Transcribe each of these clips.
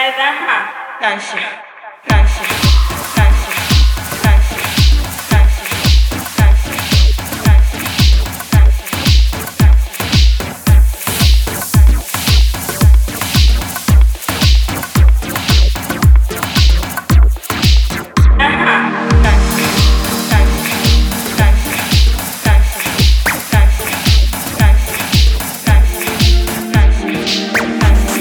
来咱哈，感谢，感谢，感谢，感谢，感谢，感谢，感谢，感谢，咱哈，感谢，感谢，感谢，感谢，感谢，感谢，感谢，感谢，感谢。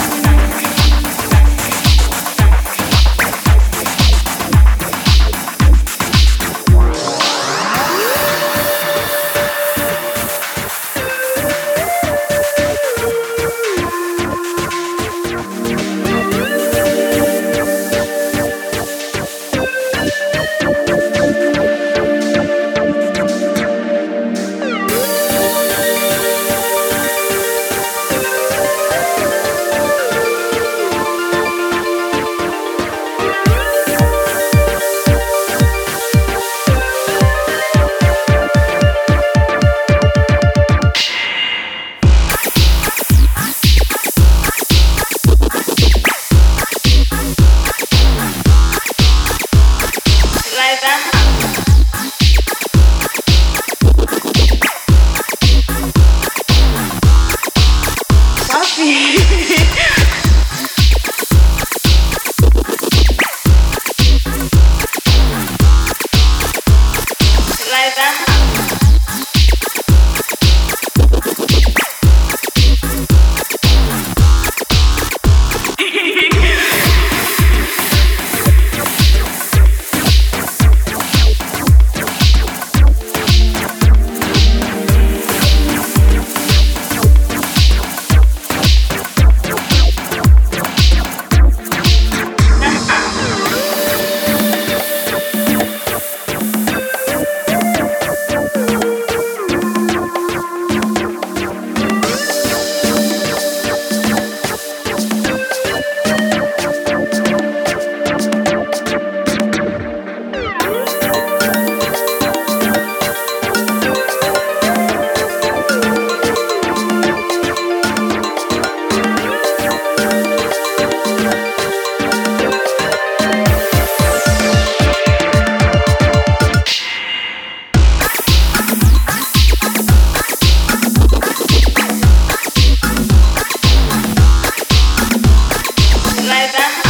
来咱哈，傻逼，来咱哈。来咱。